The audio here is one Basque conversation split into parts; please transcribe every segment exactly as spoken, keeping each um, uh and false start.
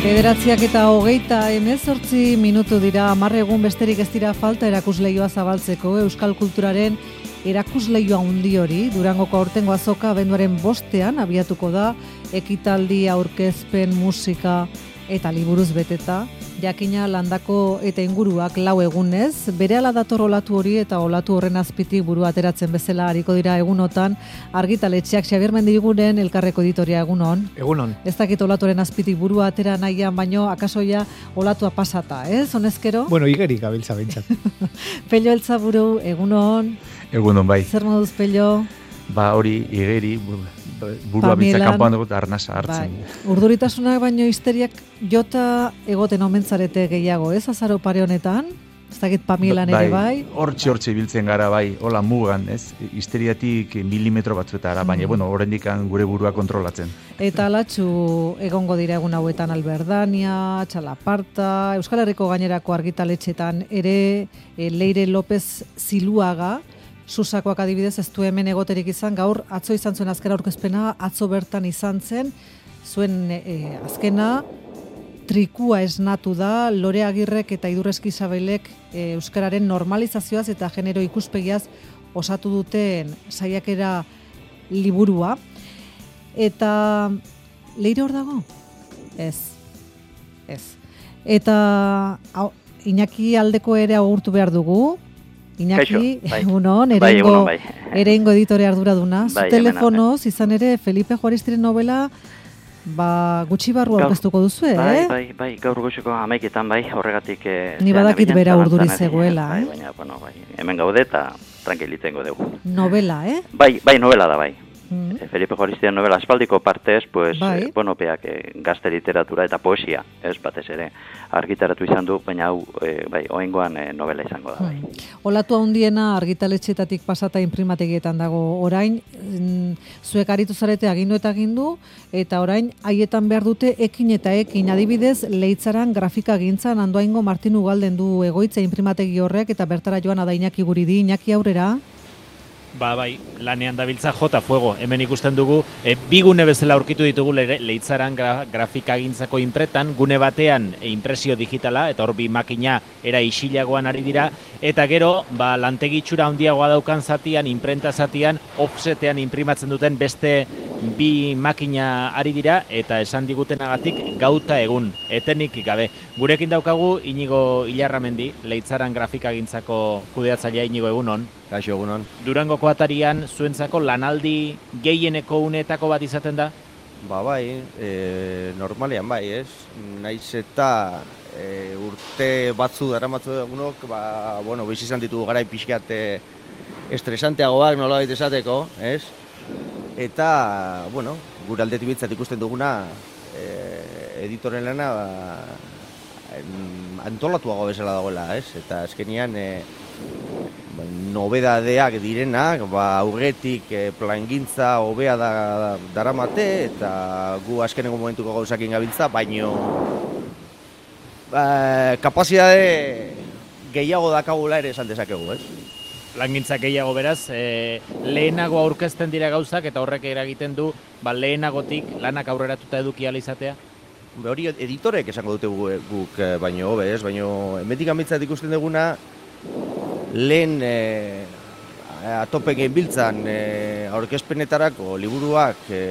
Bederatziak eta hogeita hemezortzi minutu dira, hamar egun besterik ez dira falta erakusleioa zabaltzeko euskal kulturaren erakusleioa handi hori. Durangoko aurtengo azoka abenduaren bostean abiatuko da, ekitaldi, aurkezpen, musika eta liburuz beteta. Jakina landako eta inguruak lau egunez, berehala dator olatu hori eta olatu horren azpitik burua ateratzen bezala hariko dira egunotan, argitaletxeak Xabier Mendiriguren Elkarreko editoria egunon. Egunon. Ez dakit olatuaren azpitik burua atera nahian, baino akasoia olatua pasata, ez? Honezkero? Bueno, igerik gabiltza behintzat. Pello Eltzaburu, egunon. Egunon bai. Zer moduz, Pello? Ba hori, igeri, burua biltza kanpoan dugu arnasa hartzen. Bai. Urduritasunak baino histeriak jota egoten omentzarete gehiago, ez? Azaro pare honetan? Ez dakit Pamielan ere bai? Hortxe hortxe biltzen gara bai, hola mugan, ez? Histeriatik milimetro batzuetara, mm. baina, bueno, oraindik gure burua kontrolatzen. Eta alatxu egongo dira egun hauetan Alberdania, Txalaparta, Euskal Herriko gainerako argitaletxetan ere, e, Leire López Ziluaga, Susakoak adibidez ez du hemen egoterik izan, gaur atzo izan zuen azken aurkezpena, atzo bertan izan zen, zuen e, azkena, trikua esnatu da, Lore Agirrek eta Idurrezki Isabelek e, euskararen normalizazioaz eta genero ikuspegiaz osatu duten saiakera liburua. Eta Leire hor dago? Ez. Ez. Eta au, Iñaki aldeko ere agurtu behar dugu. Iñaki, bai. egunon, bai, erengo, bai. erengo editore arduraduna. Zu bai, telefonoz, izan ere, Felipe Juaristiren novela, ba, gutxi barru aurkeztuko duzu, eh? Bai, bai, bai, gaur gutxiko hamaiketan, bai, horregatik... Eh, Ni badakit bera urduri zegoela, bai, eh? Baina, bueno, bai, hemen gaude eta tranquilitengo dugu. Novela, eh? Bai, bai, novela da, bai. Mm. E, Felipe Juaristiren novela aspaldiko partez, pues, bai. eh, bueno, peak eh, gazte literatura eta poesia, ez batez ere, argitaratu izan du, baina hau, eh, bai, oengoan eh, novela izango da, bai. Hmm. Olatu handiena argitaletxetatik pasata inprimategietan dago. Orain, mm, zuek aritu zarete agindu eta agindu, eta orain haietan behar dute ekin eta ekin. Adibidez, Leitzaran grafika gintzan Andoaingo Martin Ugalden du egoitza inprimategi horrek, eta bertara joan ada Iñaki Guridi. Iñaki aurrera? Ba, bai, lanean dabiltza jota fuego. Hemen ikusten dugu, e, bi gune bezala aurkitu ditugu le, Leitzaran gra, grafikagintzako inpretan, gune batean e, impresio digitala, eta hor bi makina era isilagoan ari dira, eta gero, ba, lantegitxura handiagoa daukan zatian, imprenta zatian, offsetean imprimatzen duten beste bi makina ari dira, eta esan digutenagatik gauta egun, etenik gabe. Gurekin daukagu Inigo Ilarramendi, Leitzaran grafikagintzako kudeatzailea. Inigo, egunon. Kaixo, egunon. Durangoko atarian zuentzako lanaldi gehieneko unetako bat izaten da? Ba bai, e, normalean bai, ez? Naiz eta e, urte batzu daramatzu egunok, ba, bueno, bizi izan ditugu garai pixkat e, estresanteagoak nolabait esateko, ez? Eta, bueno, gure aldetik bitzat ikusten duguna, e, editoren lana ba, antolatuago bezala dagoela, ez? Eta azkenian e, nobedadeak direnak, ba, aurretik e, plangintza hobea da, daramate, eta gu azkenengo momentuko gauzakin gabiltza, baino ba, kapazitate gehiago dakagula ere esan dezakegu, ez? Plangintza gehiago beraz, e, lehenago aurkezten dira gauzak, eta horrek eragiten du, ba, lehenagotik lanak aurreratuta eduki ahal izatea? Be, hori editorek esango dute guk, guk baino hobe, ez? Baino hemendik amitzat ikusten duguna, lehen e, atope genbiltzan e, aurkezpenetarako liburuak e,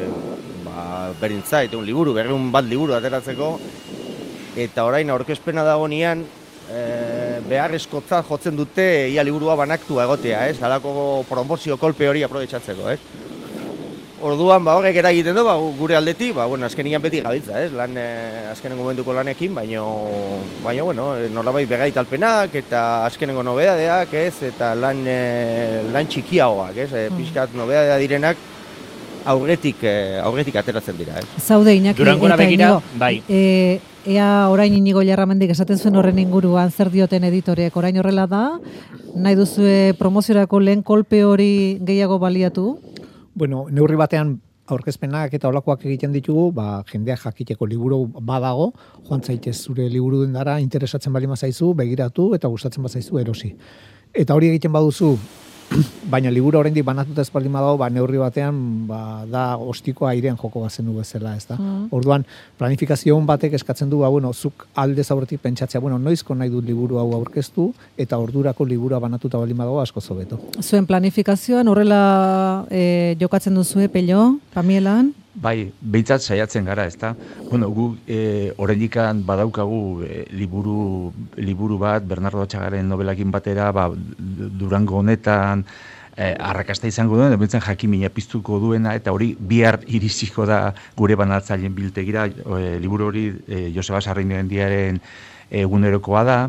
ba, berintzait, un liburu, berreun bat liburu ateratzeko, eta orain aurkezpena dagoenean e, beharrezkotzat jotzen dute ia liburua banaktua egotea, ez? Halako promozio kolpe hori aprobetxatzeko, ez? Orduan, ba, horrek eragiten du, ba, gure aldetik, ba, bueno, azkenian beti gabiltza, ez? Lan, eh, azkenengo momentuko lanekin, baino, baino, bueno, nolabait begaitalpenak eta azkenengo nobedadeak, ez? Eta lan, eh, lan txikiagoak, ez? E, pixkat nobedadea direnak aurretik, eh, aurretik ateratzen dira, ez? Zaude, Iñaki, Durangora eta begira, Inigo, bai. E, ea orain Inigo Ilarramendik esaten zuen horren inguruan zer dioten editoreek, orain horrela da? Nahi duzue promoziorako lehen kolpe hori gehiago baliatu? Bueno, neurri batean aurkezpenak eta olakoak egiten ditugu, ba, jendeak jakiteko liburu badago, joan zaitez zure liburu dendara, interesatzen bali mazaizu, begiratu eta gustatzen bazaizu erosi. Eta hori egiten baduzu, baina liburu oraindik banatuta ez baldin badago, ba neurri batean ba da ostikoa airean joko bazenu bezala, ezta. Mm. Orduan planifikazio on batek eskatzen du, ba bueno, zuk aldez aurretik pentsatzea, bueno, noizko nahi dut liburu hau aurkeztu eta ordurako liburua banatuta baldin badago asko hobeto. Zuen planifikazioan horrela e, jokatzen duzue Pello, Pamielan? Bai, behintzat saiatzen gara, ezta? Bueno, gu e, oraindikan badaukagu e, liburu liburu bat Bernardo Atxagaren nobelakin batera, ba Durango honetan e, arrakasta izango duen, behintzen jakimina piztuko duena eta hori bihar iritsiko da gure banatzaileen biltegira, e, liburu hori e, Joseba Sarraindiaren egunerokoa da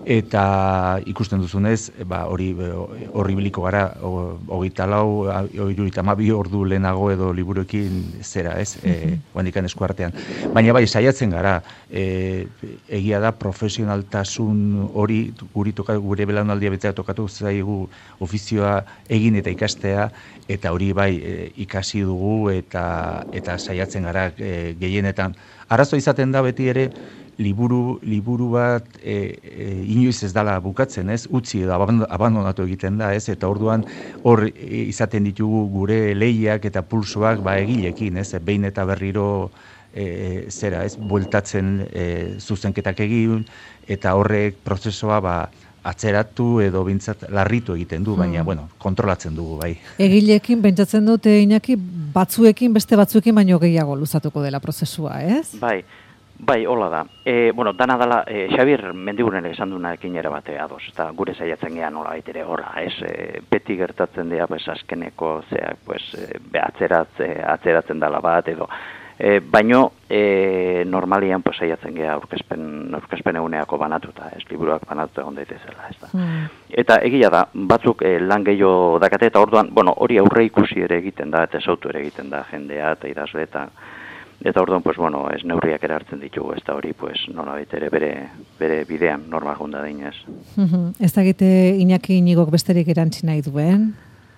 eta ikusten duzunez, ba hori horri biliko gara hogeita lau, hirurogeita hamabi ordu lehenago edo liburuekin zera, ez? Eh, oraindikan esku artean. Baina bai saiatzen gara, e, egia da profesionaltasun hori guri toka gure belaunaldia betzea tokatu zaigu ofizioa egin eta ikastea eta hori bai e, ikasi dugu eta eta saiatzen gara e, gehienetan. Arazo izaten da beti ere liburu liburu bat e, e, inoiz ez dala bukatzen, ez? Utzi edo abandonatu egiten da, ez? Eta orduan hor e, izaten ditugu gure lehiak eta pulsoak ba egilekin, ez? Behin eta berriro e, zera, ez? Bueltatzen e, zuzenketak egin eta horrek prozesua ba atzeratu edo bintzat larritu egiten du, baina, hmm. bueno, kontrolatzen dugu, bai. Egileekin, pentsatzen dute, Iñaki, batzuekin, beste batzuekin baino gehiago luzatuko dela prozesua, ez? Bai, bai, hola da. E, bueno, dana dala, e, Xabier Mendiguren esan duenarekin ere bate ados, eta gure saiatzen gehan nola baitere horra, ez? E, beti gertatzen dira, pues, azkeneko, zeak, pues, e, atzeratz, e, atzeratzen dala bat, edo, E, baino e, normalian pues, saiatzen geha aurkezpen, aurkezpen eguneako banatuta, ez liburuak banatuta egon daitezela, ez da. Mm. Eta egia da, batzuk e, lan gehiago dakate, eta orduan, bueno, hori aurre ikusi ere egiten da, eta esautu ere egiten da jendea, eta idazle, eta eta orduan, pues, bueno, ez neurriak ere hartzen ditugu, ez da hori, pues, nola ere bere, bere bidean, normal gunda dainez. Mm-hmm. Ez da egite Iñaki Iñigok besterik erantzi nahi duen?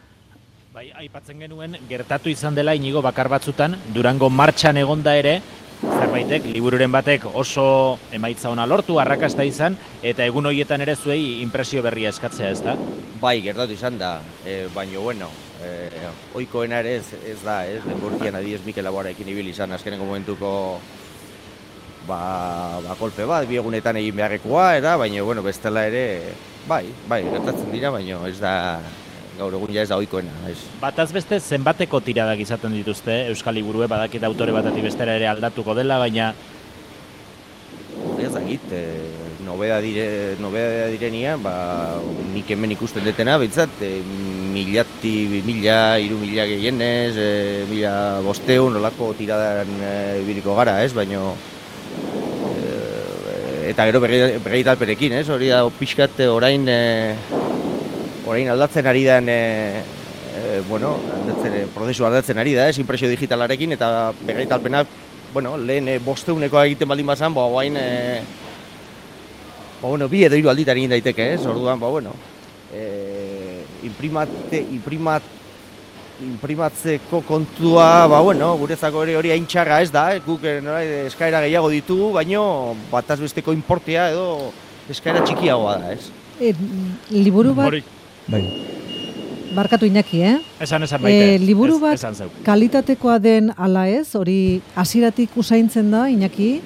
Bai, aipatzen genuen, gertatu izan dela Inigo bakar batzutan, Durango martxan egonda ere, zerbaitek, libururen batek oso emaitza ona lortu, arrakasta izan, eta egun horietan ere zuei inpresio berria eskatzea, ez da? Bai, gertatu izan da, e, baina, bueno, e, oikoena ere ez, ez da, ez, denbortian adiez Mikel Laboarekin ibili izan, azkeneko momentuko, ba, ba, kolpe bat, bi egunetan egin beharrekoa, era, baina, bueno, bestela ere, bai, bai, gertatzen dira, baina ez da, gaur egun ja ez da ohikoena, ez. Bataz beste zenbateko tiradak izaten dituzte Euskal Liburue, badakit autore batatik bestera ere aldatuko dela, baina ez dakit, e, nobeda dire, nobeda direnian, ba, nik hemen ikusten detena, behintzat, e, milati, mila, hiru mila gehienez, e, mila bosteun, nolako tiradan e, biliko gara, ez, baina e, eta gero berreitalperekin, ez, hori da pixkat orain e, orain aldatzen ari den, e, e, bueno, aldatzen, prozesu aldatzen ari da, ez, impresio digitalarekin, eta berreitalpena, bueno, lehen e, bosteuneko egiten baldin bazan, ba, guain, e, ba, bueno, bi edo hiru alditan egin daiteke, ez, orduan, ba, bueno, e, imprimate, imprimat, imprimatzeko kontua, ba, bueno, guretzako ere hori hain txarra ez da, eh? Guk nora, eskaera gehiago ditugu, baino bataz besteko importea edo eskaera txikiagoa da, ez. E, liburu bat... Bai. Barkatu Iñaki, eh? Esan, esan baite. E, liburu bat esan zeu. kalitatekoa den ala ez, hori hasieratik usaintzen da, Iñaki?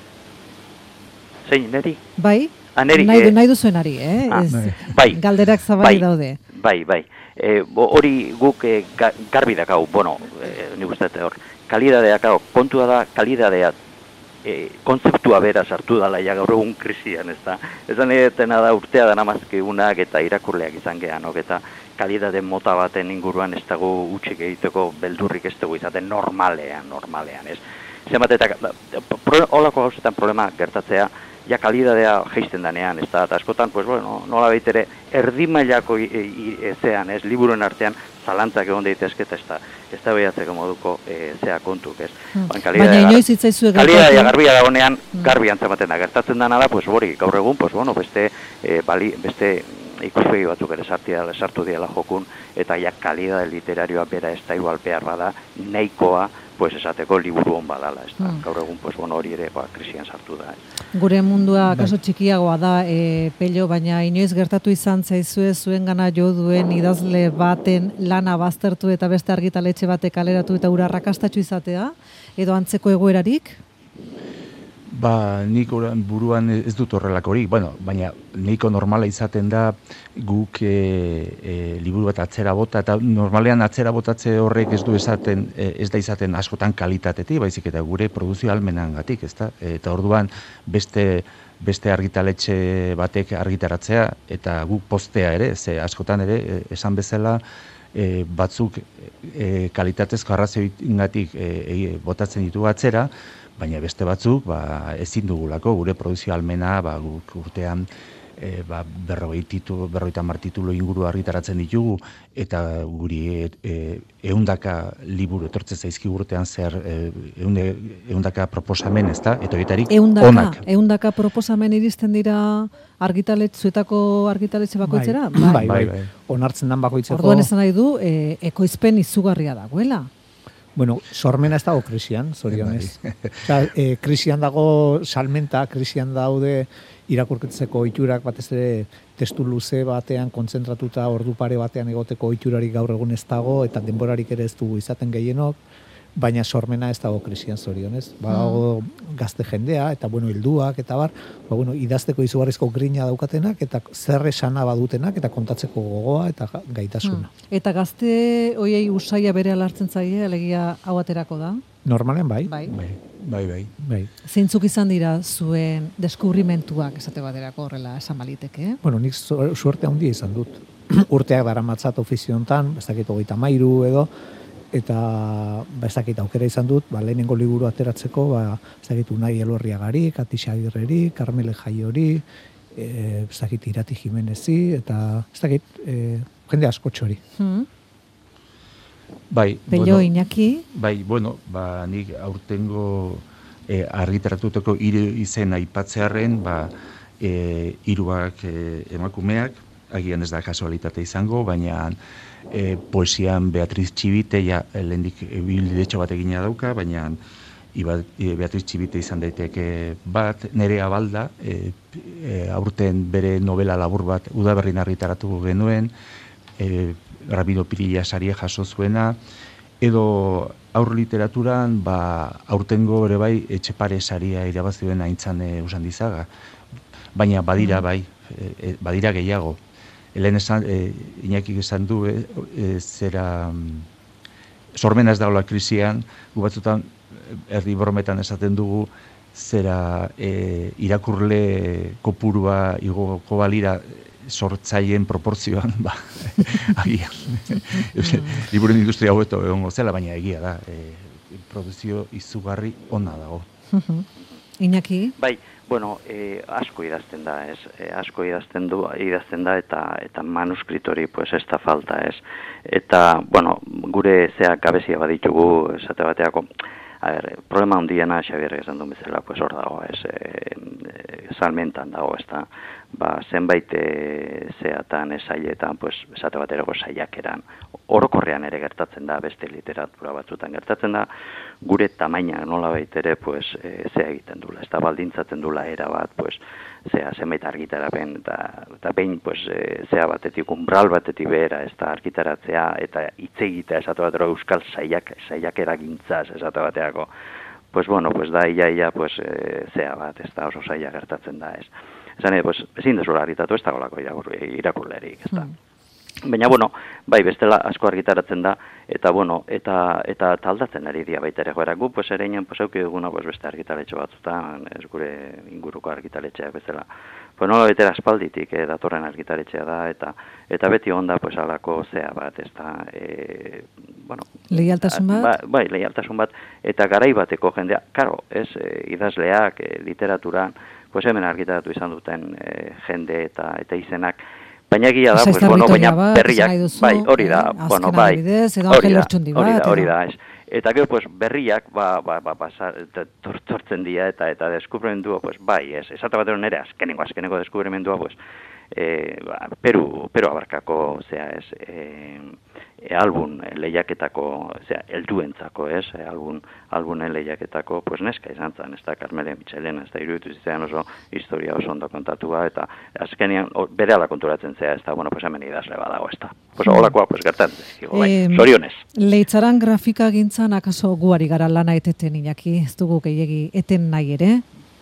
Zein, neri? Bai? Aneri, nahi, eh? nahi duzuenari, eh? Ah, ez, bai. Galderak zabali bai, daude. Bai, bai. E, hori guk e, ga, garbi dakau, bueno, e, nik uste hor, kalidadea, kontua da, kalidadea, E, kontzeptua bera sartu dala ja gaur egun krisian, ez da. Ezan edetena da urtea da namazkigunak eta irakurleak izan gehanok, eta kalidade mota baten inguruan ez dago utxik egiteko beldurrik ez dago izaten normalean, normalean, ez. Zenbat eta, holako gauzetan problema gertatzea, ja kalidadea geisten danean, ez da, eta askotan, pues, bueno, nola baitere, erdimailako ezean, ez, liburuen artean, zalantzak egon daitezke eta ez da, ez da behatzeko moduko e, zea kontuk, ez. Hmm. Baina inoiz hitzaizu egertatu. Kalidadea garbia dagonean, hmm. garbi antzematen da. Gertatzen dana da, pues, hori, gaur egun, pues, bueno, beste, e, bali, beste ikuspegi batzuk ere sartu diela jokun, eta ja kalidade literarioa bera ez da igual behar bada, nahikoa pues esateko liburu on badala, ez da. Mm. Gaur egun, pues, bueno, hori ere, ba, krisian sartu da. Ez. Gure mundua kaso txikiagoa da, e, Pello, baina inoiz gertatu izan zaizue zuen gana jo duen idazle baten lana baztertu eta beste argitaletxe batek kaleratu eta ura arrakastatsu izatea, edo antzeko egoerarik? Ba, nik buruan ez dut horrelakorik, bueno, baina nahiko normala izaten da guk e, e, liburu bat atzera bota, eta normalean atzera botatze horrek ez du esaten, e, ez da izaten askotan kalitatetik, baizik eta gure produzio almenangatik, ezta? Eta orduan beste beste argitaletxe batek argitaratzea, eta guk postea ere, ze askotan ere, esan bezala, e, batzuk e, kalitatezko arrazoiengatik e, e, botatzen ditu atzera, baina beste batzuk ba, ezin dugulako gure produzio almena ba, urtean e, ba, berrogei titu, berrogeita hamar titulu inguru argitaratzen ditugu, eta guri e, ehundaka liburu etortzen zaizki urtean zer e, eunde, ehundaka proposamen, ez da? Eta horietarik onak. Ehundaka proposamen iristen dira argitaletxe, zuetako argitaletxe bakoitzera? Bai, bai, bai, bai. Onartzen dan bakoitzeko. Orduan esan nahi du, e, ekoizpen izugarria dagoela. Bueno, sormena ez dago krisian, zorionez. Osa, e, krisian dago salmenta, krisian daude irakurketzeko ohiturak, batez ere testu luze batean kontzentratuta ordu pare batean egoteko ohiturarik gaur egun ez dago, eta denborarik ere ez dugu izaten gehienok, baina sormena ez dago krisian, zorionez. Badago gazte jendea, eta bueno, hilduak, eta bar, ba, bueno, idazteko izugarrizko grina daukatenak, eta zer esana badutenak, eta kontatzeko gogoa, eta gaitasuna. Hmm. Eta gazte hoiei usaia bere alartzen zaie, alegia hau aterako da? Normalen bai. Bai. Bai, bai, bai. bai. Zeintzuk izan dira zuen deskubrimentuak esate baterako horrela esan baliteke? Bueno, nik suerte handia izan dut. Urteak daramatzat ofizio hontan, ez dakit hogeita hamairu edo, eta ba, ez dakit aukera izan dut, ba, lehenengo liburu ateratzeko, ba, ez dakit Unai Elorriagari, Katisa Agirreri, Carmele Jaiori, e, ez dakit Irati Jimenezi, eta ez dakit e, jende askotxori. Hmm. Bai, Pello, bueno, Iñaki? Bai, bueno, ba, nik aurtengo e, argitaratuteko hiru izen aipatzearren, ba, e, hiruak e, emakumeak, agian ez da kasualitate izango, baina e, poesian Beatriz Txibite, ja, lehendik bildetxo bat egina dauka, baina iba, e, Beatriz Txibite izan daiteke bat, Nerea Balda, e, e, aurten bere novela labur bat udaberrin argitaratu genuen, e, Ramiro Pirilla saria jaso zuena, edo aur literaturan, ba, aurtengo ere bai, Etxepare saria irabazi duen Aintzane Usandizaga, baina badira bai, e, badira gehiago. Helen esan, e, Iñakik esan du, e, e, zera, sormena ez dagoela krisian, gu batzutan, erdi brometan esaten dugu, zera e, irakurle kopurua igoko balira sortzaien proportzioan, ba, agian. Liburuen industria hobeto egongo zela, baina egia da, e, produzio izugarri ona dago. Iñaki? Bai, bueno, e, asko idazten da, ez? E, asko idazten du, idazten da eta eta manuskritori pues ez da falta, ez? Eta, bueno, gure zea gabezia baditugu, esate bateako, a ber, problema handiena Xabier esan duen bezala, pues hor dago, ez? E, e, salmentan dago, ez da? Ba, zenbait e, zeatan, esailetan, pues esate baterako saiakeran, orokorrean ere gertatzen da, beste literatura batzutan gertatzen da, gure tamaina nola baitere, pues, e, zea egiten dula, ez da baldintzatzen dula era bat, pues, zea zenbait argitarapen, eta, eta behin, pues, e, zea batetik, umbral batetik behera, ez da argitaratzea, eta hitz egitea, esate batero, euskal saiak, saiak eragintzaz, esate bateako, pues, bueno, pues, da, ia, ia, pues, e, zea bat, ez da oso saia gertatzen da, ez. Esan, pues, ezin dezula argitatu, ez dagoelako irakurlerik, ez da. Mm. Baina, bueno, bai, bestela asko argitaratzen da, eta, bueno, eta, eta taldatzen ari dia baita ere joera. Gu, pues, ere inen, pues, euki duguna, pues, beste argitaletxo batzutan, ez gure inguruko argitaletxeak bezala. Pues, nola baitera aspalditik, eh, datorren argitaletxea da, eta eta beti onda, pues, alako zea bat, ez da, eh, bueno... Leialtasun bat? Ba, bai, leialtasun bat, eta garai bateko jendea, karo, ez, eh, idazleak, eh, literaturan, pues, hemen argitaratu izan duten eh, jende eta eta izenak, baina egia da, pues, bueno, baina berriak, bai, hori da, eh, bueno, bai, hori da, hori da, hori da, ez. Eta gero, pues, berriak, ba, ba, ba, ba, tortzen dira, eta eta deskubrimendua, pues, bai, ez, esate bat nere azkenengo, azkenengo deskubrimendua, pues, e, ba, Peru, Peru abarkako, zea, ez, e, e, album lehiaketako, zea, helduentzako, ez, e, album, albumen lehiaketako, pues neska izan zen, ez da, Carmele Michelena, ez da, iruditu zizean oso historia oso ondo kontatua, eta azkenean bere ala konturatzen zea, ez da, bueno, pues hemen idazle badago, ez da. Pues holakoa, pues gertan, bai, eh, zorionez. Leitzaran grafika gintzan, akaso guari gara lana eteten Iñaki, ez dugu gehiegi eten nahi ere?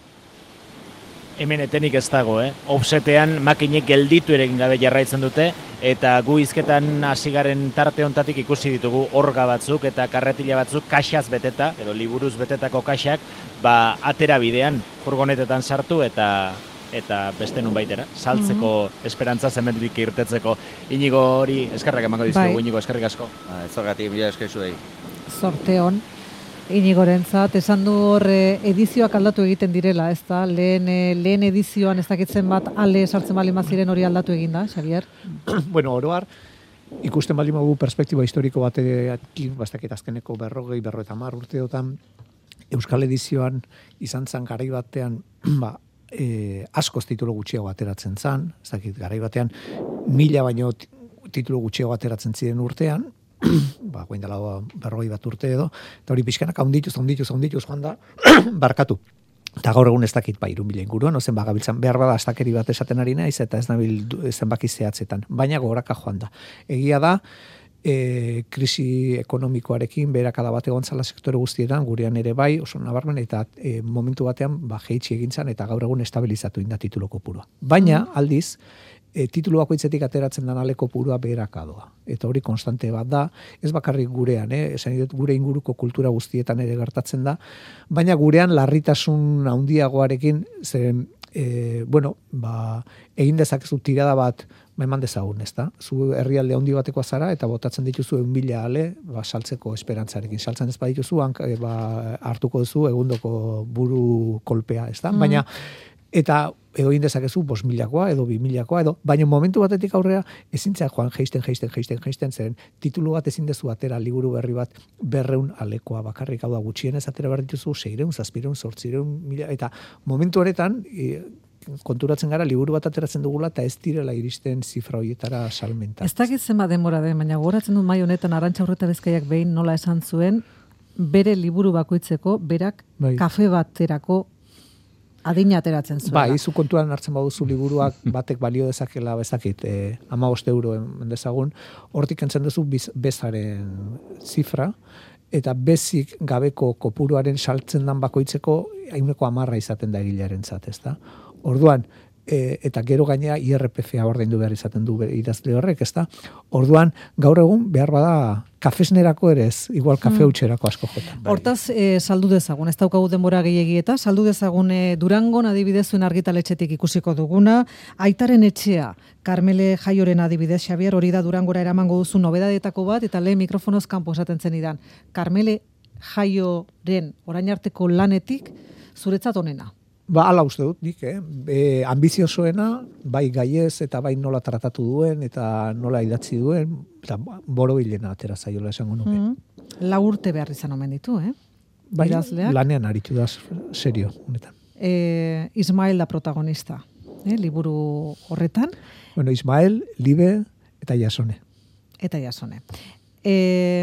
Hemen etenik ez dago, eh? Offsetean makinek gelditu ere egin gabe jarraitzen dute, eta gu hizketan hasi garen tarte hontatik ikusi ditugu orga batzuk eta karretila batzuk kaxaz beteta, edo liburuz betetako kaxak, ba, atera bidean, furgonetetan sartu eta eta beste nun baitera, saltzeko mm-hmm. esperantza zemendik irtetzeko. Inigo hori eskerrak emango dizugu, bai. Inigo eskerrik asko. Ba, ez horregatik, mila eskerzuei. Sorte hon. Inigorentzat, esan du hor edizioak aldatu egiten direla, ez da? Lehen, lehen edizioan ez dakitzen bat ale sartzen bali maziren hori aldatu egin da, Xavier? Bueno, oroar, ikusten bali magu perspektiba historiko batekin, bastakit azkeneko berrogei, berroeta mar urteotan, Euskal edizioan izan zen garai batean, ba, e, askoz titulu gutxiago ateratzen zen, ez dakit, garai batean, mila baino titulu gutxiago ateratzen ziren urtean, ba, guain dela berroi bat urte edo, eta hori pixkanak haundituz, haundituz, haundituz, joan da, barkatu. Eta gaur egun ez dakit, ba, irun mila inguruan, ozen bagabiltzan, behar bada astakeri bat esaten ari naiz, eta ez nabil zenbaki zehatzetan, baina goraka joan da. Egia da, e, krisi ekonomikoarekin, beherakada bat egon zala sektore guztietan, gurean ere bai, oso nabarmen, eta e, momentu batean, ba, jeitsi egintzan, eta gaur egun estabilizatu inda titulo kopurua. Baina, aldiz, E, titulu bakoitzetik ateratzen den ale kopurua beherakadoa. Eta hori konstante bat da, ez bakarrik gurean, eh? Esan dut gure inguruko kultura guztietan ere gertatzen da, baina gurean larritasun handiagoarekin, zeren, e, bueno, ba, egin dezakezu tirada bat, ba, eman dezagun, ez da? Zu herrialde handi batekoa zara, eta botatzen dituzu egun mila ale, ba, saltzeko esperantzarekin. Saltzen ez badituzu, hank, e, ba, hartuko duzu egundoko buru kolpea, ez da? Mm. Baina, eta edo indezakezu bost milakoa, edo bi milakoa, edo, baina momentu batetik aurrera ezintzea joan geisten, geisten, geisten, geisten, zeren titulu bat ezin dezu atera, liburu berri bat berreun alekoa bakarrik, hau da gutxienez atera behar dituzu, seireun, zazpireun, zortzireun, mila, eta momentu horretan, e, konturatzen gara, liburu bat ateratzen dugula, eta ez direla iristen zifra horietara salmenta. Ez dakit zenba denbora den, baina goratzen dut mai honetan Arantxa Urreta Bezkaiak behin nola esan zuen, bere liburu bakoitzeko, berak bai. Kafe baterako adina ateratzen zuen. Bai, zu kontuan hartzen baduzu liburuak batek balio dezakela bezakit, eh, hamabost euro dezagun, hortik entzen duzu biz, bezaren zifra, eta bezik gabeko kopuruaren saltzen dan bakoitzeko ehuneko hamarra izaten da egilearen zat, ez da? Orduan, e, eta gero gainea I R P F-a ordaindu behar izaten du idazle horrek, ez da? Orduan, gaur egun behar bada kafesnerako ere ez, igual kafe utxerako asko jota. Hortaz, e, saldu dezagun, ez daukagu denbora gehiegi eta, saldu dezagun e, Durangon adibidezuen argitaletxetik ikusiko duguna, Aitaren etxea, Carmele Jaioren adibidez, Xavier, hori da Durangora eramango duzu nobedadetako bat, eta lehen mikrofonoz kanpo esaten zenidan. Carmele Jaioren orain arteko lanetik zuretzat onena. Ba, ala uste dut, nik, eh? E, ambiziosoena, bai gaiez eta bai nola tratatu duen, eta nola idatzi duen, eta borobilena atera zaiola esango nuke. Mm-hmm. Lau urte behar izan omen ditu, eh? Bai, lanean aritu da, serio, honetan. E, Ismael da protagonista, eh? Liburu horretan. Bueno, Ismael, Libe eta Jasone. Eta Jasone. E,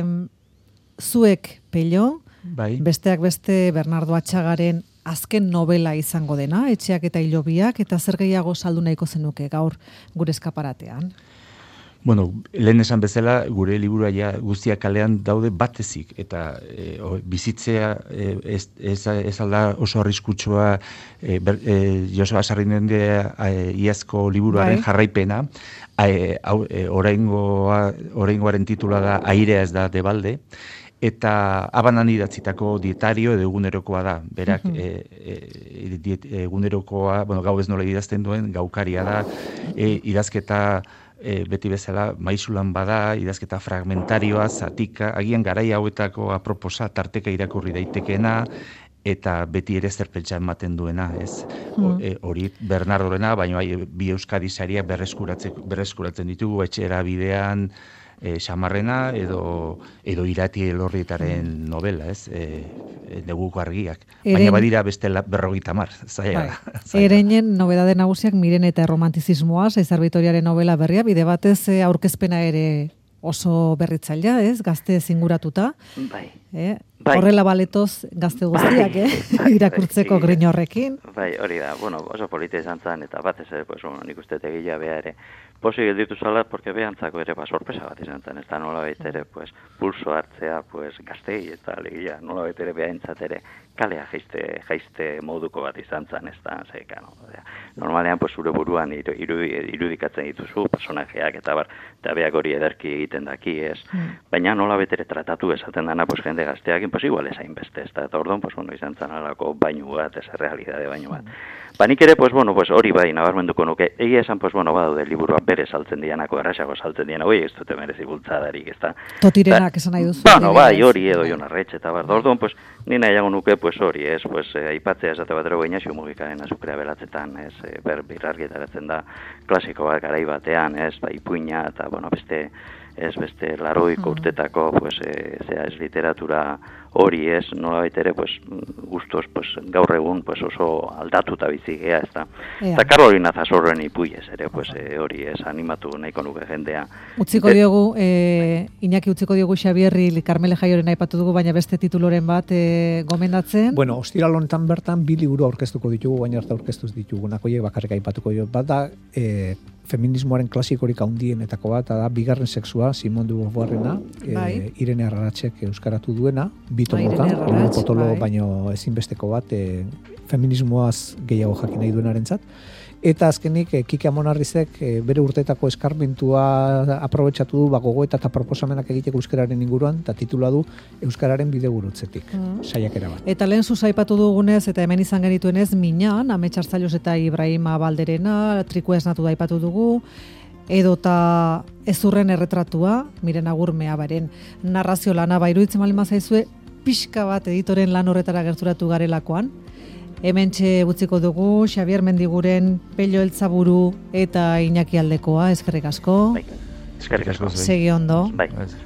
zuek Pello, bai. Besteak beste Bernardo Atxagaren azken novela izango dena, Etxeak eta Hilobiak, eta zer gehiago saldu nahiko zenuke gaur gure eskaparatean? Bueno, lehen esan bezala, gure liburua ja guztiak kalean daude batezik, eta e, o, bizitzea e, ez, ez, ez alda oso arriskutsua e, ber, e, Joseba Sarrinendea e, iazko liburuaren bai. Jarraipena, e, e, oraingoa, oraingoaren titula da Airea ez da debalde, eta abanan idatzitako dietario edo egunerokoa da. Berak uh-huh. e, e, diet, egunerokoa, bueno, gau ez nola idazten duen, gaukaria da, e, idazketa e, beti bezala maisulan bada, idazketa fragmentarioa, zatika, agian garai hauetako aproposa tarteka irakurri daitekeena, eta beti ere zerpentsa ematen duena, ez? Hmm. E, hori Bernardorena, baina bai, bi Euskadi sariak berreskuratzen ditugu, Etxera bidean, e, xamarrena edo edo Irati Elorrietaren novela, ez? E, e, neguko argiak. Eren... Baina badira beste berrogeita hamar, zaila da. Bai. Ereinen nobedade nagusiak miren eta romantizismoa, Saizar Bitoriaren novela berria, bide batez aurkezpena ere oso berritzailea, ez? Gazte zinguratuta. Bai. Eh? Bai. Horrela baletoz gazte guztiak, Bai. eh? Bai. Irakurtzeko Bai. grin horrekin. Bai, hori da. Bueno, oso polita izan zen, eta batez ere, pues, bueno, nik uste tegila beha ere. Posi gelditu zala, porque behantzako ere, ba, sorpresa bat izan zen, ez da nola ere, pues, pulso hartzea, pues, gaztei, eta legia, nola ere behantzat ere, kalea jaiste, jaiste moduko bat izan zen, ez da, zeika, no? Normalean, pues, zure buruan iru, iru, irudikatzen dituzu, personajeak, eta bar, eta beak hori ederki egiten daki, ez? Mm. Baina nola betere tratatu esaten dana, pues, jende gazteakin, pues, igual esain beste, ez da, eta orduan, pues, bueno, izan zen alako bainu bat, ez realidade bainu bat. Mm. Ba, nik ere, pues, bueno, pues, hori bai, nabarmenduko nuke, egia esan, pues, bueno, badaude liburua bere saltzen dianako, erraxako saltzen diana, oi, ez dute merezi bultzadarik, ez da. Totirenak esan nahi duzu. Bueno, bai, hori edo Jon Arretxe, eta bar, orduan, pues, ni nahiago nuke, pues, hori, ez, pues, eh, aipatzea esate batero Ignacio Mugikaren azukrea belatzetan, ez, eh, ber, birargitaratzen da, klasiko bat garai batean, ez, ba, ipuina, eta, bueno, beste, ez beste laroiko urtetako, pues, e, zera, ez literatura hori ez, nolabait ere, pues, gustos, pues, gaur egun, pues, oso aldatuta bizi gea, ez da. Eta Karolina Zasorren ipuiez ere, pues, e, hori ez, animatu nahiko nuke jendea. Utziko diogu, e, Iñaki utziko diogu Xabierri Karmele Jaioren aipatu dugu, baina beste tituloren bat e, gomendatzen. Bueno, ostiral honetan bertan bi liburu aurkeztuko ditugu, baina harta aurkeztuz ditugunak, horiek bakarrik aipatuko dut. Bat da, e, feminismoaren klasikorik handienetako bat, da bigarren sexua, Simon de Beauvoirrena, bai. e, Irene Arraratzek euskaratu duena, bito Bai, mota, Irene potolo bai. baino ezinbesteko bat, e, feminismoaz gehiago jakin nahi duenarentzat. Eta azkenik, e, Kike Amonarrizek e, bere urteetako eskarmentua aprobetxatu du, ba, gogoeta eta proposamenak egiteko euskararen inguruan, eta titula du Euskararen bidegurutzetik, mm. saiakera bat. Eta lehen zuz aipatu dugunez, eta hemen izan genituenez, Minan, Ametxartzailos eta Ibrahima Balderena, triku esnatu da aipatu dugu, edota ezurren erretratua, miren agurmea baren narrazio lana, ba, iruditzen malima zaizue, pixka bat editoren lan horretara gerturatu garelakoan. Hementxe utziko dugu, Xabier Mendiguren, Pello Eltzaburu eta Iñaki Aldekoa, eskerrik asko. Bai, eskerrik asko. Segi ondo. Bai.